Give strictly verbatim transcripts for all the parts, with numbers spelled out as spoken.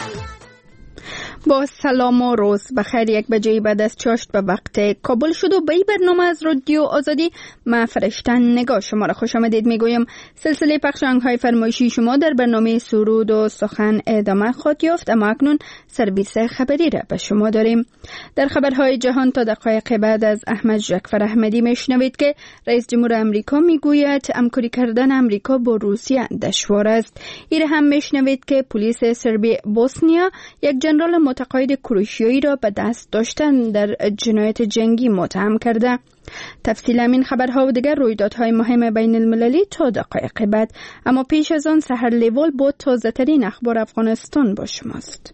با سلام و روز بخیر. یک بجه بعد از چاشت به وقت کابل شد و به این برنامه از رادیو آزادی من فرشتن نگاه شما را خوش آمدید میگویم. سلسله پخش آهنگ‌های فرمایشی شما در برنامه سرود و سخن ادامه خواهد یافت، اما اکنون سرویس خبری را به شما داریم. در خبرهای جهان تا دقایق بعد از احمد جعفر احمدی میشنوید که رئیس جمهور امریکا میگوید همکاری کردن امریکا با روسیه دشوار است. این هم میشنوید که پلیس سربی بوسنیا یک جنرال متقاعد کروشیایی را به دست داشتن در جنایت جنگی متهم کرده. تفصیل این خبرها و دیگر رویدادهای مهم بین المللی تا دقایق بعد، اما پیش از آن سحر لیوال با تازه ترین اخبار افغانستان با شماست.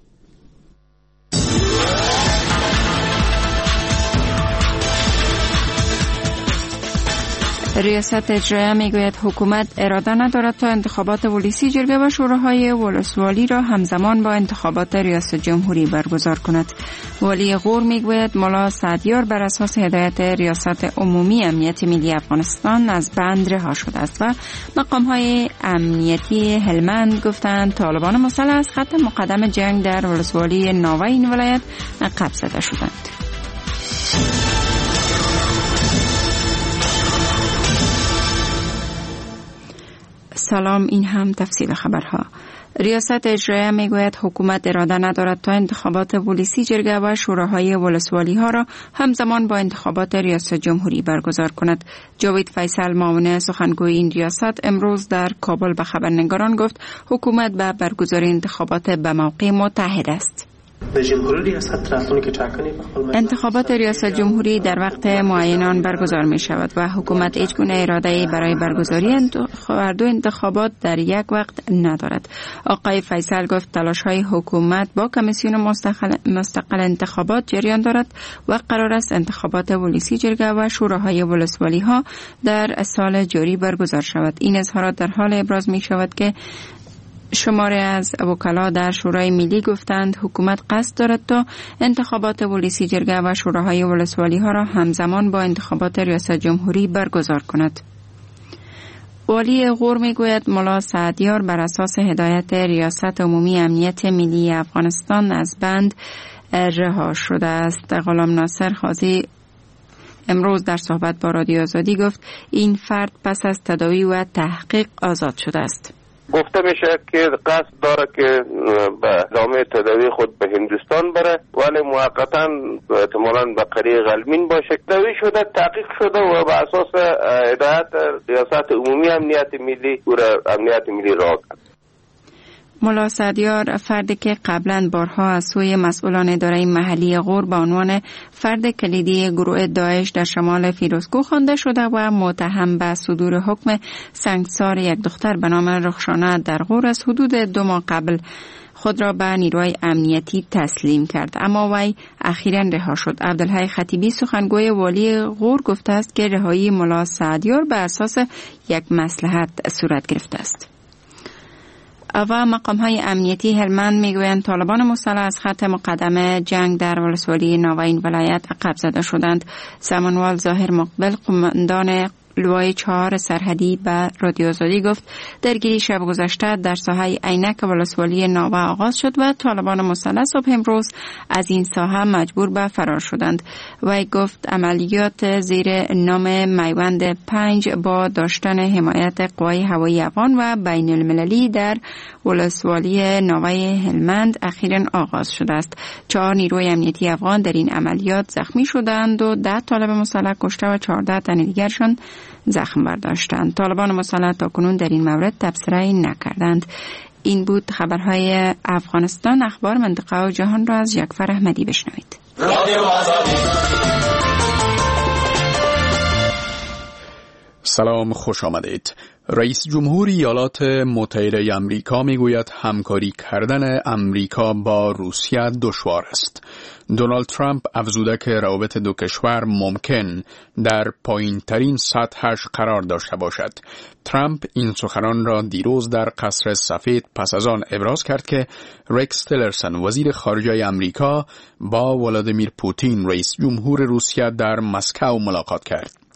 ریاست اجرایه میگوید حکومت اراده ندارد تا انتخابات ولسی جرگه و شوراهای ولسوالی را همزمان با انتخابات ریاست جمهوری برگزار کند. والی غور میگوید ملا سعدیار بر اساس هدایت ریاست عمومی امنیت ملی افغانستان از بند رها شده است و مقام‌های امنیتی هلمند گفتند طالبان مسلح از خط مقدم جنگ در ولسوالی ناوه این ولایت عقب زده شدند. سلام، این هم تفصیل خبرها. ریاست اجرایه میگوید حکومت اراده ندارد تا انتخابات ولسی جرگه و شوراهای ولسوالی ها را همزمان با انتخابات ریاست جمهوری برگزار کند. جاوید فیصل، معاون سخنگوی این ریاست، امروز در کابل به خبرنگاران گفت حکومت به برگزاری انتخابات به موقع متحد است. انتخابات ریاست جمهوری در وقت معین برگزار می شود و حکومت هیچ گونه اراده‌ای برای برگزاری دو انتخابات در یک وقت ندارد. آقای فیصل گفت تلاش‌های حکومت با کمیسیون مستقل, مستقل انتخابات جریان دارد و قرار است انتخابات ولسی جرگه و شوراهای ولسوالی ها در سال جاری برگزار شود. این اظهارات در حال ابراز می شود که شماره از وکلا در شورای ملی گفتند حکومت قصد دارد تا انتخابات ولسی جرگه و شوراهای ولسوالی ها را همزمان با انتخابات ریاست جمهوری برگزار کند. والی غور میگوید ملا سعدیار بر اساس هدایت ریاست عمومی امنیت ملی افغانستان از بند رها شده است. غلام ناصر خازی امروز در صحبت با رادیو آزادی گفت این فرد پس از تداوی و تحقیق آزاد شده است. گفته میشه که قصد داره که به ادامه تداوی خود به هندوستان بره، ولی موقتا احتمالاً به قریه غلمین باشه. تداوی شده، تحقیق شده و به اساس هدایت ریاست عمومی امنیت ملی و امنیت ملی راه کرد. ملا سعدیار فردی که قبلا بارها از سوی مسئولان اداره محلی غور به عنوان فرد کلیدی گروه داعش در شمال فیروزکوه خوانده شده و متهم به صدور حکم سنگسار یک دختر به نام رخشانه در غور از حدود دو ماه قبل خود را به نیروهای امنیتی تسلیم کرد، اما وی اخیراً رها شد. عبدالحی خطیبی سخنگوی والی غور گفته است که رهایی ملا سعدیار به اساس یک مصلحت صورت گرفته است. و مقام‌های امنیتی هلمند میگویند طالبان مسلح از خط مقدم جنگ در ولسوالی ناوه این ولایت عقب زده شدند. سمنوال ظاهر مقبل، قماندان لوای چهار سرحدی، به رادیو آزادی گفت درگیری شب گذشته در ساحه عینک ولسوالی ناوه آغاز شد و طالبان مسلح صبح امروز از این ساحه مجبور به فرار شدند. وی گفت عملیات زیر نام میوند پنج با داشتن حمایت قوای هوایی افغان و بین المللی در ولسوالی ناوه هلمند اخیراً آغاز شده است. چهار نیروی امنیتی افغان در این عملیات زخمی شدند و ده طالب مسلح کشته و چهارده تن دیگرشان زخم برداشتند. طالبان مسلح تاکنون در این مورد تبصره نکردند. این بود خبرهای افغانستان. اخبار منطقه و جهان را از جعفر احمدی بشنوید. سلام، خوش آمدید. رئیس جمهور ایالات متحده آمریکا میگوید همکاری کردن امریکا با روسیه دشوار است. دونالد ترامپ افزوده که روابط دو کشور ممکن در پایین ترین سطحش قرار داشته باشد. ترامپ این سخنان را دیروز در قصر سفید پس از آن ابراز کرد که رکس تیلرسن وزیر خارجه آمریکا با ولادیمیر پوتین رئیس جمهور روسیه در مسکو ملاقات کرد.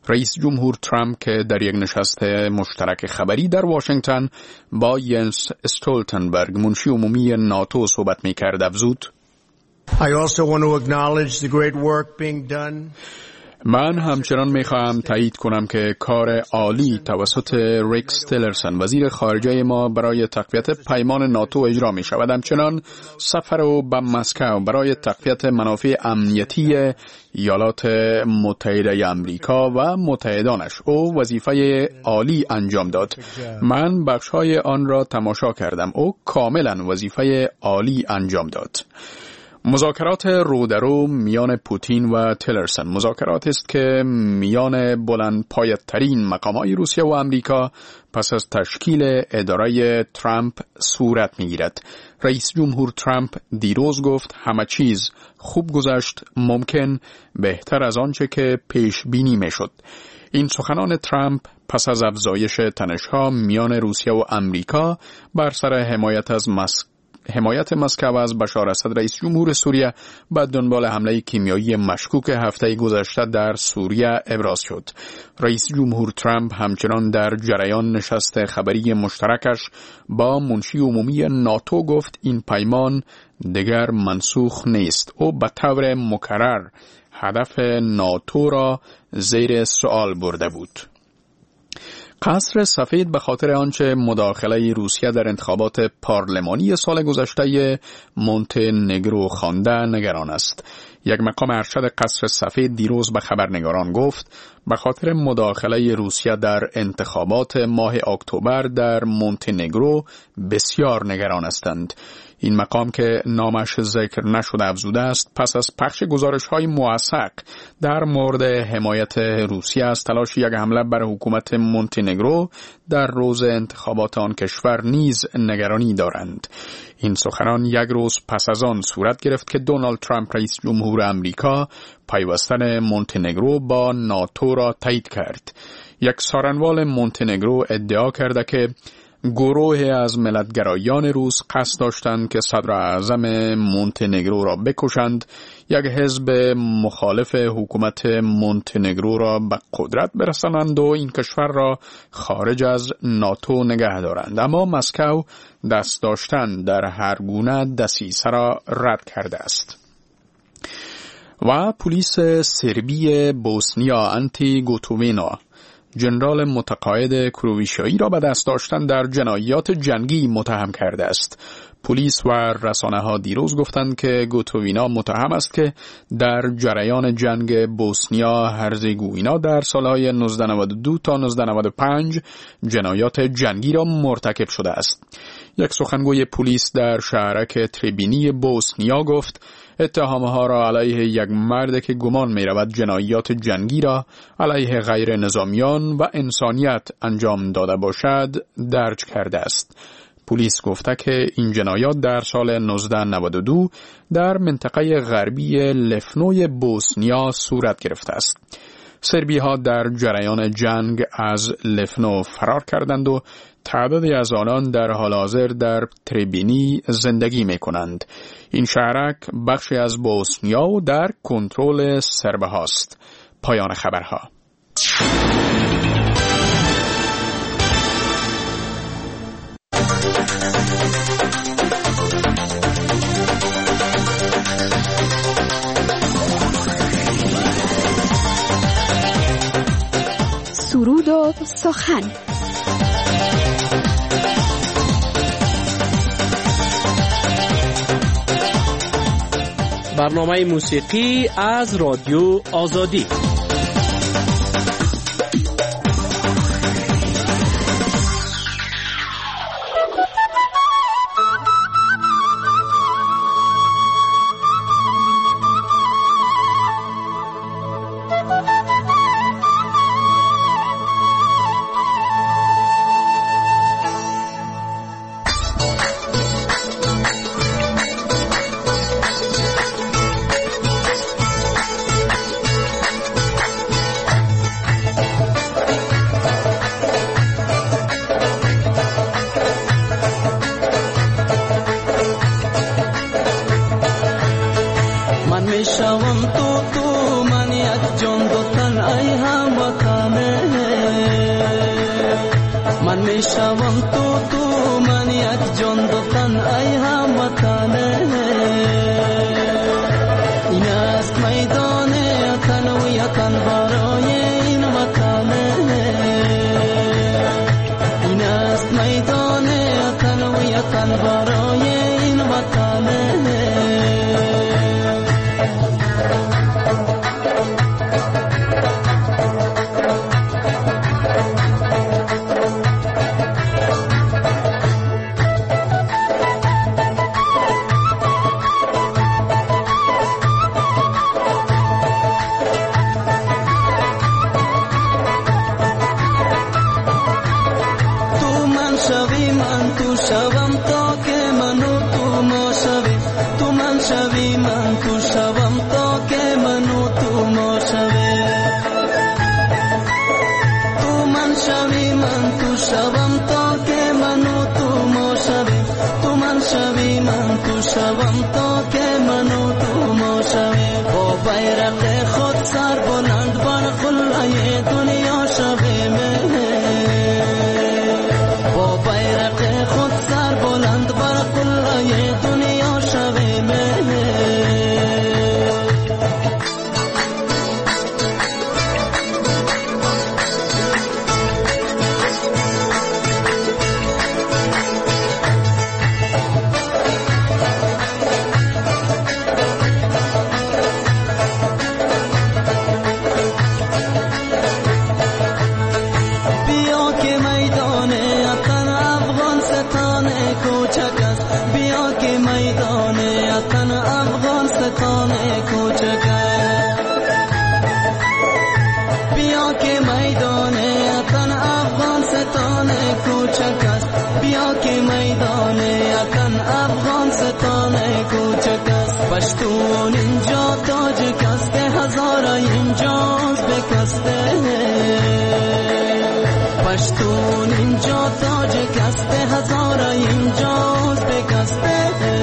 رئیس جمهور ترامپ که در یک نشست مشترک خبری در واشنگتن با ینس استولتنبرگ منشی عمومی ناتو صحبت می‌کرد افزود: I also want to acknowledge the great work being done. من همچنان میخواهم تایید کنم که کار عالی توسط ریکس تیلرسن وزیر خارجه ما برای تقویت پیمان ناتو اجرا می شود. همچنان سفر او به مسکو برای تقویت منافع امنیتی ایالات متحده آمریکا و متحدانش او وظیفه عالی انجام داد. من بخش‌های آن را تماشا کردم. او کاملا وظیفه عالی انجام داد. مذاکرات رودرو میان پوتین و تیلرسن مذاکرات است که میان بلند پایه‌ترین مقامات روسیه و آمریکا پس از تشکیل اداره ترامپ صورت میگیرد. رئیس جمهور ترامپ دیروز گفت همه چیز خوب گذشت، ممکن بهتر از آنچه که پیش بینی میشد. این سخنان ترامپ پس از افزایش تنش‌ها میان روسیه و آمریکا بر سر حمایت از مسکو حمایت مسکو از بشار اسد رئیس جمهور سوریه بعد دنبال حمله کیمیایی مشکوک هفته گذشته در سوریه ابراز شد. رئیس جمهور ترامپ همچنان در جریان نشست خبری مشترکش با منشی عمومی ناتو گفت این پیمان دیگر منسوخ نیست. او به طور مکرر هدف ناتو را زیر سوال برده بود. قصر سفید به خاطر آنچه مداخله روسیه در انتخابات پارلمانی سال گذشته مونتهنگرو خوانده نگران است. یک مقام ارشد قصر سفید دیروز به خبرنگاران گفت به خاطر مداخله روسیه در انتخابات ماه اکتبر در مونتهنگرو بسیار نگران هستند. این مقام که نامش ذکر نشده افزوده است پس از پخش گزارش‌های موثق در مورد حمایت روسیه از تلاش یک حمله بر حکومت مونتهنگرو در روز انتخابات آن کشور نیز نگرانی دارند. این سخنان یک روز پس از آن صورت گرفت که دونالد ترامپ رئیس جمهور آمریکا پیوستن مونتهنگرو با ناتو را تایید کرد. یک سارنوال مونتهنگرو ادعا کرده که گروه از ملتگرایان روس قصد داشتند که صدر اعظم مونتهنگرو را بکشند، یک حزب مخالف حکومت مونتهنگرو را به قدرت برسانند و این کشور را خارج از ناتو نگه دارند. اما مسکو دست داشتن در هر گونه دسیسه را رد کرده است. و پلیس سربی بوسنیا آنتی گوتووینا جنرال متقاعد کروویشایی را به دست داشتن در جنایات جنگی متهم کرده است. پلیس و رسانه ها دیروز گفتند که گوتووینا متهم است که در جریان جنگ بوسنیا هرزگوینا در سالهای نوزده نود و دو تا نوزده نود و پنج جنایات جنگی را مرتکب شده است. یک سخنگوی پلیس در شهرک تریبینی بوسنیا گفت اتهامها را علیه یک مرد که گمان می رود جنایات جنگی را علیه غیر نظامیان و انسانیت انجام داده باشد درج کرده است. پلیس گفته که این جنایات در سال نوزده نود و دو در منطقه غربی لفنوی بوسنیا صورت گرفته است. سربی ها در جریان جنگ از لفنو فرار کردند و تعدادی از آنان در حال حاضر در تریبینی زندگی می کنند. این شهرک بخشی از بوسنیا و در کنترل سرب هاست. پایان خبرها. سرود و سخن. برنامه موسیقی از رادیو آزادی. میشوم تو تو من یک جان دو تن ای هموطنه این است میدان وطن و وطن برای این وطنه این است میدان وطن و وطن برای این وطنه شوم تا که منو تو ما شوی تو من شوی من تو شوم تا که منو تو ما شوی تو من شوی من تو شوم تا که منو تو ما شوی تو من شوی من تو شوم تا که منو تو ما شوی با بیرق خود سر بلند بر قلعه دنیا شوی با بیرق خود سر بلند بر قلعه دنیا شوی پشتون اینجا تاج کسته هزاره اینجاز بکسته پشتون اینجا تاج کسته هزاره اینجاز بکسته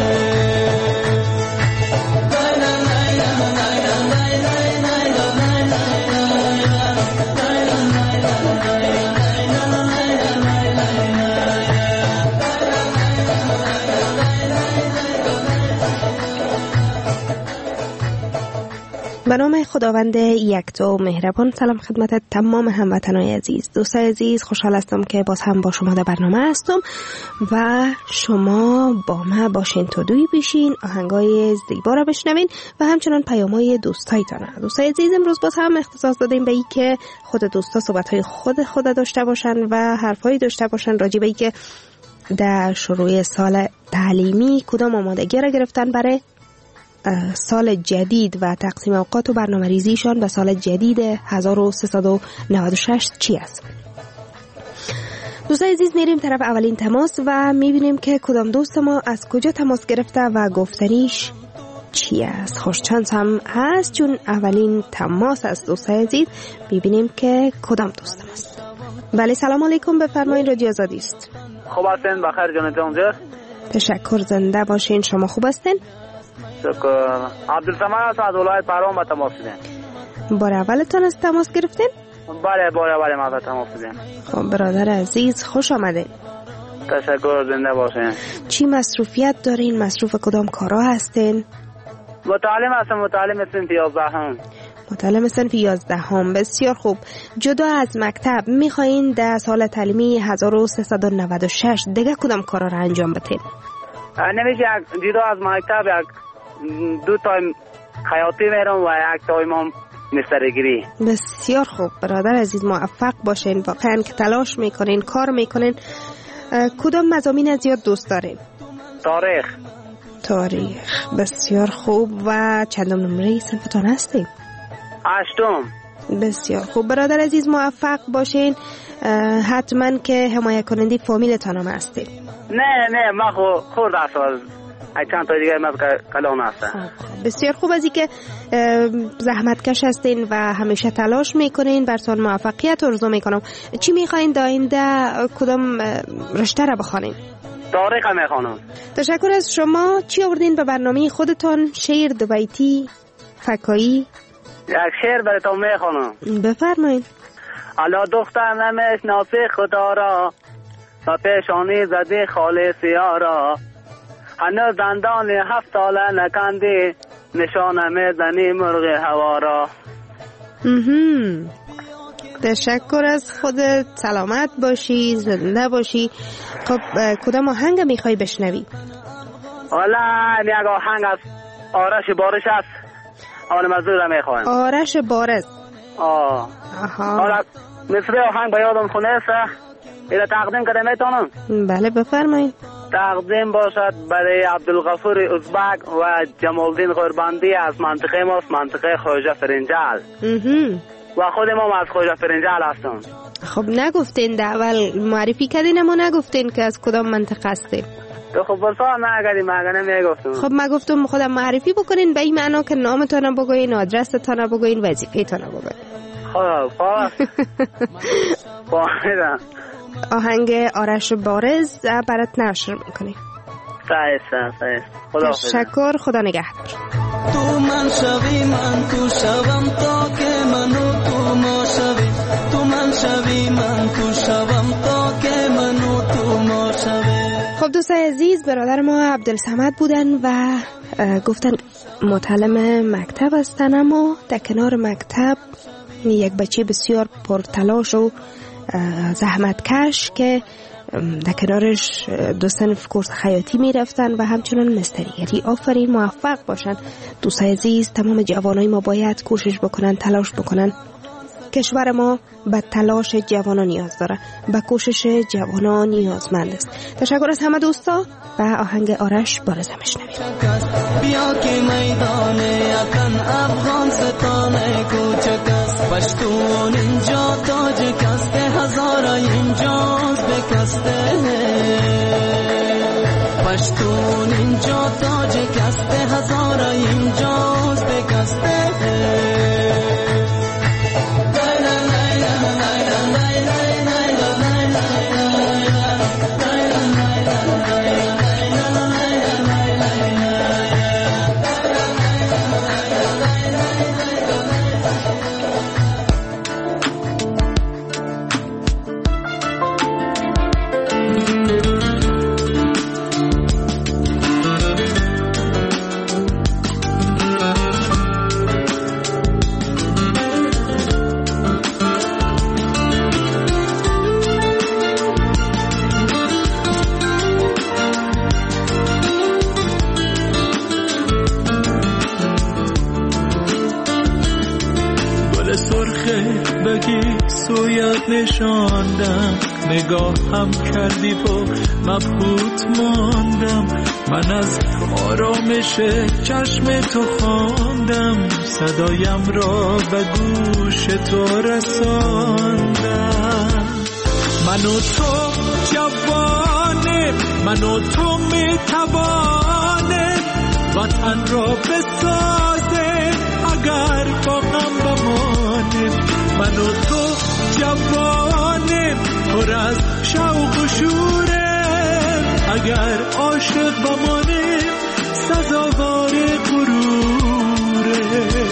به نام خداوند یکتا مهربان. سلام خدمت تمام هموطنان عزیز، دوستان عزیز، خوشحال هستم که باز هم با شما در برنامه هستم و شما با ما باشین تا دوی بشین، آهنگای زیبا را بشنوین و همچنان پیامای دوستایتان. دوستان عزیز، امروز باز هم اختصاص دادیم به این که خود دوستا صحبت‌های خود خود داشته باشن و حرفایی داشته باشن راجع به این که در شروع سال تعلیمی کدام آمادگی را گرفتن برای سال جدید و تقسیم اوقات و برنامه ریزیشان به سال جدید هزار و سیصد و نود و شش چی است. دوستان عزیز، میریم طرف اولین تماس و میبینیم که کدام دوست ما از کجا تماس گرفته و گفتنیش چی است. خوشچانس هم هست چون اولین تماس از دوستان عزیز. میبینیم که کدام دوست است. بله، سلام علیکم، بفرمایید، رادیو آزادی است. خوب هستین؟ بخیر جان جانجا. تشکر، زنده باشین. شما خوب هستین؟ شکر. عبدالسمد هستم از ولایت پروان به تماس دیدم. بار اولتون از تماس گرفتین؟ بله بار اول ما به تماس دیدم. خب برادر عزیز، خوش آمدین. تشکر، زنده باشین. چی مصروفیت دارین؟ مصروف کدام کارا هستین؟ متعلم هستم، متعلم صنف یازدهم. متعلم صنف یازدهم، بسیار خوب. جدا از مکتب میخواین در سال تعلیمی هزار و سیصد و نود و شش دیگه کدام کارا را انجام بدین؟ نمیشه جدا از مکتب یک دو تایم خیاطی میرم و یک تایم هم مسترگیری. بسیار خوب برادر عزیز، موفق باشین. واقعا که تلاش میکنین، کار میکنین. کدام مضامین از زیاد دوست دارین؟ تاریخ. تاریخ، بسیار خوب. و چندم نمره صنفتان هستیم؟ هشتم. بسیار خوب برادر عزیز، موفق باشین. حتما که حمایت کننده فامیلتان هم هستید. نه نه ما خورد اصلا ای چند تا دیگه مز کلان هستن. بسیار خوب از این که زحمتکش هستین و همیشه تلاش میکنین. براتون موفقیت آرزو میکنم. چی میخواین در آینده؟ کدام رشته را بخوانین؟ تاریخ میخوانم. تشکر از شما. چی آوردین به برنامه خودتان؟ شعر، دو بیتی، فکایی؟ یک شعر براتون میخوانم. بفرمایید. الا دختر نمیشناسی خدا را، و پیشانی زدی خاله سیارا، هنوز دندان هفت ساله نکندی، نشانه میزنی مرغ هوا را. تشکر از خودت، سلامت باشی، زنده باشی. خب کدام آهنگ میخوای بشنوی؟ والا یک آهنگ از آرش بارش است، آن مزدور میخوایم. آرش بارش. آه حالا مثل آهنگ با یادم خونه است، ایره تقدیم کده میتونم؟ بله بفرمایید. تقدیم باشد برای عبدالغفور ازبک و جمالدین قرباندی از منطقه ماست، منطقه خوجه فرنجال. و خود ما از خوجه فرنجال هستم. خب نگفتین در اول معرفی کردین اما نگفتین که از کدام منطقه هستین. تو خب برسا نگردیم مگه نمیگفتم. خب ما گفتم خودم معرفی بکنین به این معنا که نامتون بگوین، آدرستون بگوین، وظیفه‌تون بگوین. خب خب فهمیدم. آهنگ آرش بارز برات نشر میکنیم. سایه سایه خدا تشکر، خدا نگهدار. تو من شوی من تو شوم تا که منو تو ما شوی، تو من شوی من تو شوم تا که منو تو ما شوی. خب دوستای عزیز، برادر ما عبدالصمد بودن و گفتن متعلم مکتب هستن، اما در کنار مکتب یک بچه بسیار پرتلاش و زحمتکش که در کنارش دو صنف کورس خیاطی می رفتن و همچنان مستریگری. آفرین، موفق باشن دوستای عزیز. تمام جوانای ما باید کوشش بکنن، تلاش بکنن. کشور ما به تلاش جوانان نیاز داره، به کوشش جوانان نیازمند است. تشکر از همه دوستا و آهنگ آرش بارز میشنویم. بیا که میدان اتن افغان ستانه کوچک است، پشتون اینجا تاج کسته، هزارا اینجاز بکسته، پشتون اینجا تاج کسته، هزارا اینجاز بکسته. سویت نشاندم، نگاه هم کردی و مبهوت ماندم، من از آرامش چشم تو خواندم، صدایم را به گوش تو رساندم. من و تو جوانه، من و تو میتوانه وطن را بسازه اگر با غم بمانه. من و تو جوانه پر از شوق و شوره، اگر عاشق بمانه سزاوار غروره.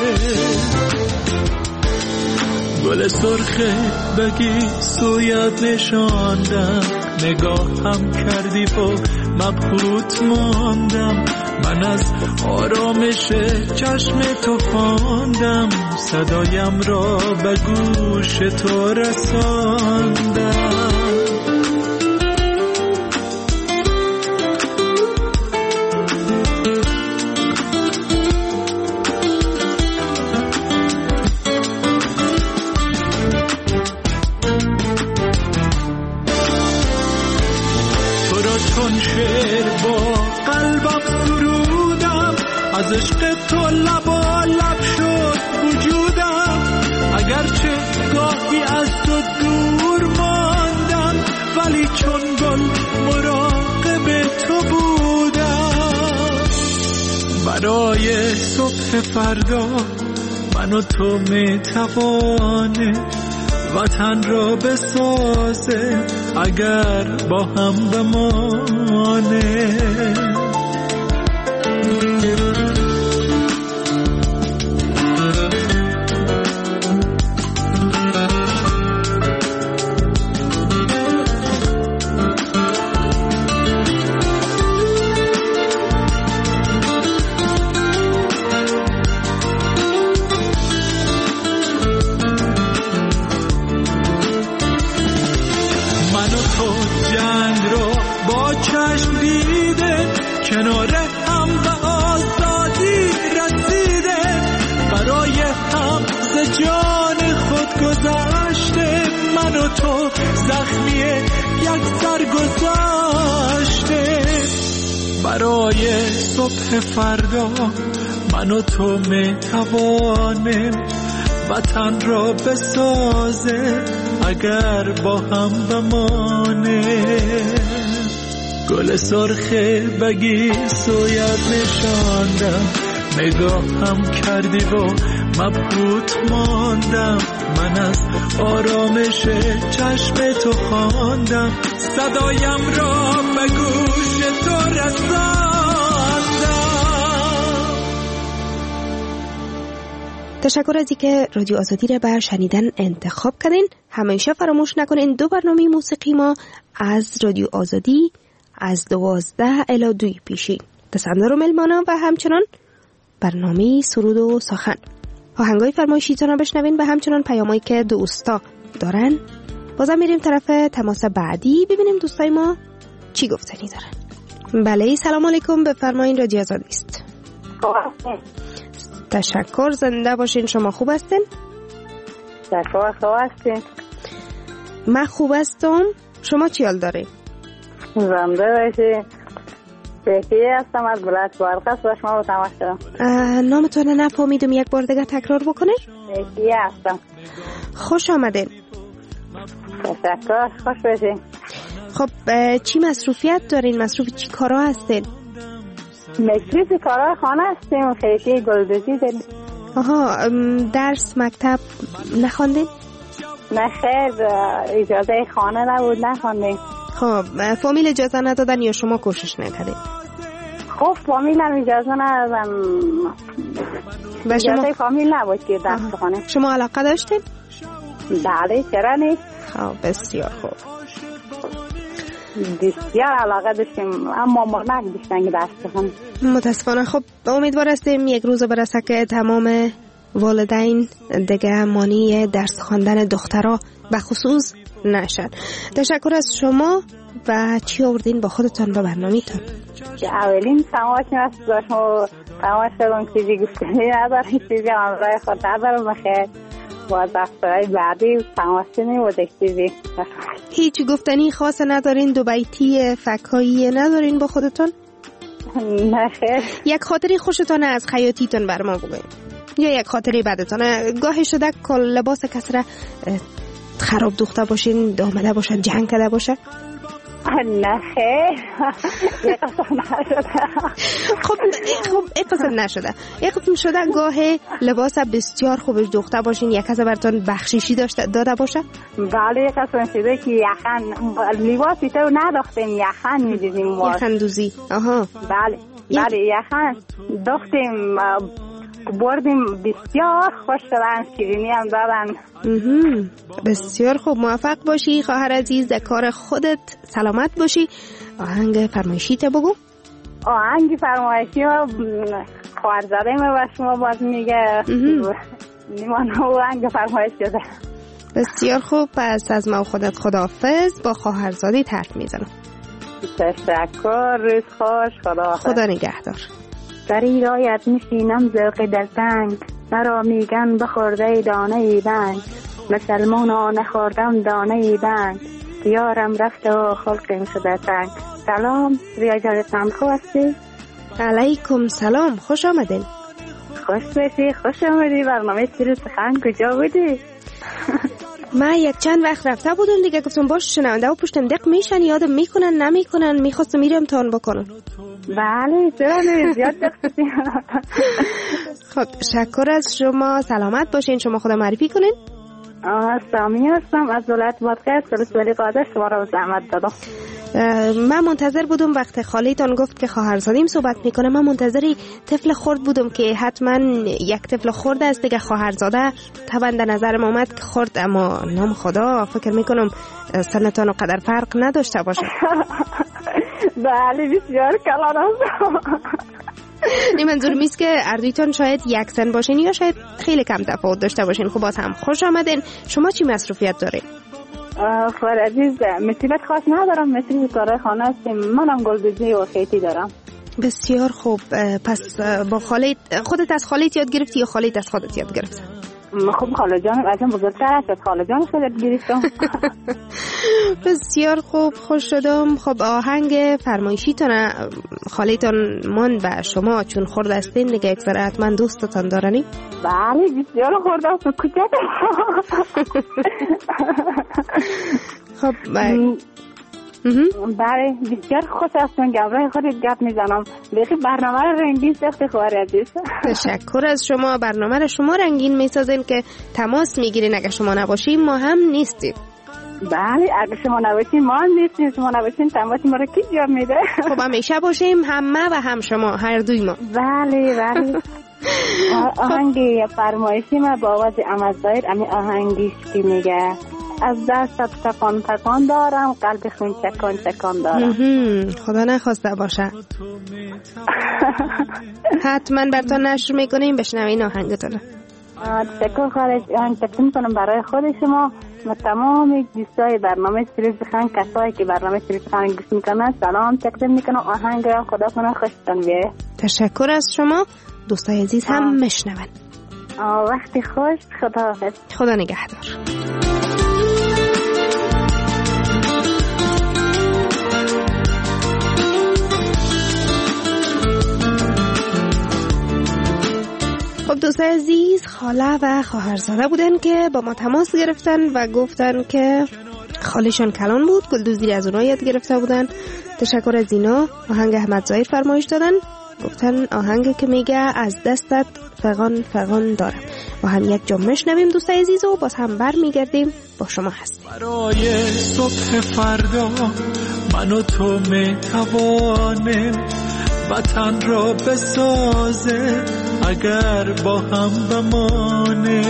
گل سرخه بگی سویت نشاندم، نگاه هم کردی و مبهوت ماندم، من از آرامش چشم تو خواندم، صدایم را به گوش تو رساندم. تو را چون شعر با قلبم سرودم، از عشق تو لبا لب شد وجودم، اگرچه گاهی از تو دور ماندم، ولی چون گل مراقب تو بودم. برای صبح فردا من و تو میتوانه وطن را بسازه اگر با هم بمانه. برای صبح فردا من و تو میتوانیم وطن را بسازه اگر با هم بمانیم. گل سرخ بگی سویت نشاندم نگاه هم کردی و مبهوت ماندم. من از آرامش چشم تو خواندم صدایم را به گوش تو رساندم. تشکر از اینکه رادیو آزادی را بر شنیدن انتخاب کردین. همیشه فراموش نکنین دو برنامه موسیقی ما از رادیو آزادی از دوازده الی دوی پیشی تصندر و ملمانا و همچنان برنامه سرود و سخن. آهنگای فرمایشیتون رو بشنوین و همچنان پیامایی که دوستا دارن. بازم میریم طرف تماس بعدی ببینیم دوستای ما چی گفتنی دارن. بله سلام علیکم، بفرمایین رادیو آزادی است. تشکر، زنده باشین. شما خوب هستین؟ تشکر، خوب هستین. من خوب هستم. شما چی حال دارین؟ زنده باشین. بکی هستم از بلد بارقص و شما رو تماس دارم. نامتون نفهمیدم، یک بار دیگه تکرار بکنه؟ بکی هستم. خوش آمدین. تشکر، خوش باشین. خب چی مصروفیت دارین؟ مصروف چی کارا هستین؟ مصروف کارا خانه هستیم، خیلی گلدوزی داریم. آها، درس مکتب نخواندین؟ نه خیر، اجازه خانه نبود نخواندیم. خب فامیل اجازه ندادن یا شما کوشش نکردین؟ خب فامیل هم اجازه ندادن. اجازه فامیل نبود که درس بخونه. شما علاقه داشتین؟ بله، چرا نیست؟ خب بسیار خوب. بسیار علاقه داشتیم اما مرنک داشتن که درس بخونیم. متاسفانه. خب امید هستیم یک روز برسه که تمام والدین دیگه مانی درس خواندن دخترها به خصوص نشد. تشکر از شما. و چی آوردین با خودتان با برنامه‌تون؟ اولین تماس هست با شما تماس شدم چیزی گفتنی ندارم، چیزی همراه خود ندارم. بخیر با دفترهای بعدی تماس نیم و چیزی هیچ گفتنی خاص ندارین؟ دو بیتی فکایی ندارین با خودتون؟ نه خیر. یک خاطری خوشتان از خیاطیتون بر ما بگوین یا یک خاطری بدتانه. گاهی شده که لباس کسی را خراب دوخته باشین، دامده باشن، جنگ کرده باشه؟ نه خیر، یک قسم نشده. خب خب یک قسم نشده. یک قسم شده گاهی لباس بسیار خوبش دوخته باشین، یک کسی براتون بخشیشی داشته داده باشه؟ بله، یک قسم شده که یخن لباسی تو نداختیم، یخن میدیدیم. یخن دوزی. آها بله بله، یخن داختیم بردیم، بسیار خوش شدن، شیرینی هم دادن. بسیار خوب، موفق باشی خواهر عزیز، در کار خودت سلامت باشی. آهنگ فرمایشی تا بگو. آهنگ فرمایشی ها خواهرزاده ما و شما باز میگه نیمان آهنگ فرمایش شده. بسیار خوب، پس از ما و خودت خداحافظ، با خواهرزاده حرف میزنم. تشکر، روز خوش، خداحافظ. خدا نگهدار. در ایرایت میشینم زرق دلتنگ، مرا میگن بخورده دانه ای بنگ، مسلمانا نخوردم دانه ای بنگ، دیارم رفته و خلقیم شده تنگ. سلام، ریا جانتم خوب هستی؟ علیکم سلام، خوش آمدین. خوش باشی، خوش آمدی. برنامه سرود سخن کجا بودی؟ من یک چند وقت رفته بودم دیگه، گفتم باش شنونده و پشتم دق میشن، یادم میکنن نمیکنن، میخواستم میرم تان بکنم. بله چرا زیاد دقیقی. خب تشکر از شما، سلامت باشین. شما خدا معرفی کنین. سامی هستم از ولایت بادغیس، سلس ولی قادر. شما را زحمت دادم. من منتظر بودم وقت خالیتان گفت که خواهرزادیم صحبت میکنه، من منتظری طفل خرد بودم که حتما یک طفل خرد است دیگه، خواهرزاده. طبعا در نظرم اومد که خرد، اما نام خدا فکر میکنم سنتان و قدر فرق نداشته باشه. بله بسیار کلان هستم. این منظور میست که اردویتان شاید یک سن باشین یا شاید خیلی کم تفاوت داشته باشین. خب باز هم خوش آمدین. شما چی مصروفیت دارین؟ خواهر عزیز، مصیبت خاص ندارم، مثل کار خانه هستیم. منم گلدوزی و خیتی دارم. بسیار خوب. پس با خالیت خودت از خالیت یاد گرفتی یا خالیت از خودت یاد گرفت؟ خب خاله جانم از این بزرگتر است، خاله جانم خودت گرفتم. بسیار خوب، خوش شدم. خب آهنگ فرمایشیتون خالیتون من به شما چون خورد هستین دیگه اکثر حتما دوستتان دارنی؟ بله بسیار خورد است کوچک. خب بله بسیار خوش هستم، گبرای خودت گپ میزنم. بیخی برنامه رنگین سخت خواره عزیز. تشکر از شما. برنامه رو شما رنگین میسازین که تماس میگیرین، اگه شما نباشیم ما هم نیستیم. بله اگه شما نباشین ما هم نیستیم، شما نباشین تماس ما رو کی جواب میده؟ خب همیشه باشیم، هم ما و هم شما، هر دوی ما. بله بله. آهنگ فرمایشی ما با آواز احمد ظاهر، امی آهنگیش که میگه از دستت تکان تکان دارم، قلب خون چکان چکان دارم. خدا نخواسته باشه. حتما براتون نشر میکنیم، بشنوین آهنگتون. تشکر خالص. آهنگ تقدیم میکنم برای خود شما و تمام دوستای برنامه سریز خان، کسایی که برنامه سریز خان گوش میکنن سلام تقدیم میکنم. آهنگ را خدا کنه خوشتون بیه. تشکر از شما. دوستای عزیز هم مشنون. وقتی خوش. خدا حافظ. خدا نگهدار. خب دوستای عزیز، خاله و خواهرزاده بودن که با ما تماس گرفتن و گفتن که خالشون کلان بود، گلدوزی از اونها یاد گرفته بودن. تشکر از اینا. آهنگ احمد ظاهر فرمایش دادن، گفتن آهنگ که میگه از دستت فغان فغان دارم. با هم یک جمله شنویم دوستای عزیز و باز هم بر میگردیم با شما هستیم. برای صبح فردا من و تو میتوانیم وطن را بسازه اگر با هم بمانه.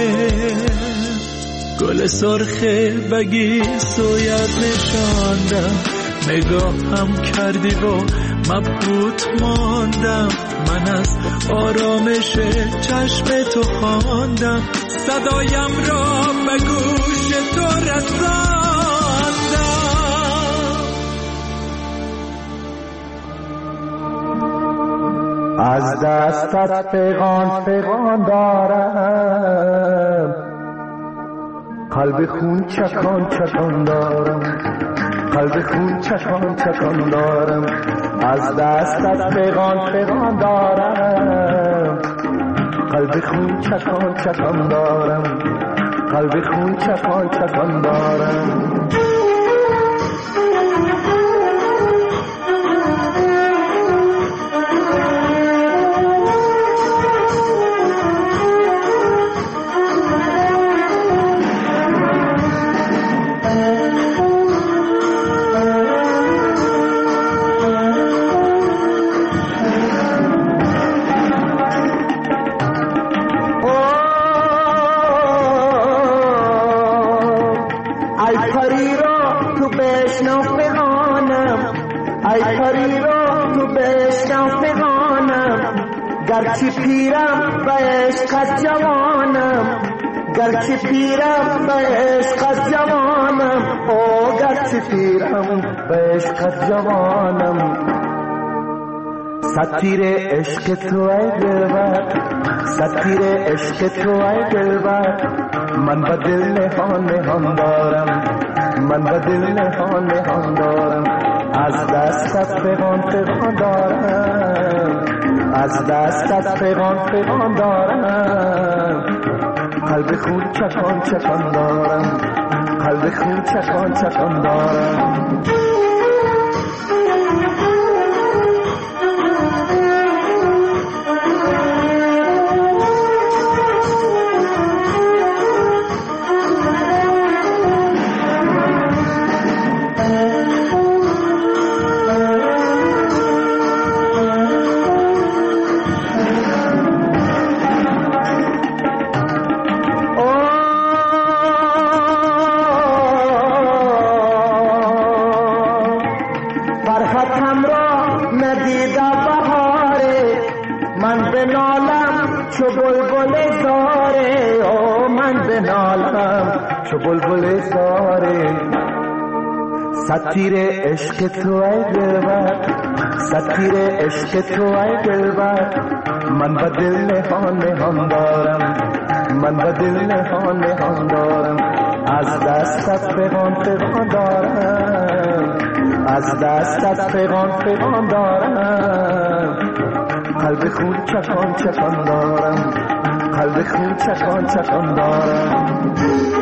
گل سرخ بگی سویت نشاندم، نگاه هم کردی و مبهوت ماندم. من از آرامش چشم تو خواندم، صدایم را به گوش تو رساندم. از دستت پیغام پیغام دارم، قلب خون چکان چکان دارم، قلب خون چکان چکان دارم. از دستت پیغام پیغام دارم، قلب خون چکان چکان دارم، قلب خون چکان چکان دارم. گرچه پیرم به عشقت جوانم، گرچه پیرم به عشقت جوانم، او گرچه پیرم به عشقت جوانم. ستیر عشق تو ای دلبر، ستیر عشق تو ای دلبر. من به دل نهان نهان دارم، من به دل نهان نهان دارم. از دستت پیغام پیغام دارم، از دستت پیغام پیغام دارم. قلب خون چکان چکان دارم، قلب خون چکان چکان دارم. ستیر عشق تو ای دلبر، ستیر عشق تو ای دلبر. من به دل نهان نهان دارم، من با دل نهان نهان دارم از دستت پیغام پیغام دارم از دستت پیغام پیغام دارم قلب خون چکان چکان دارم قلب خون چکان چکان دارم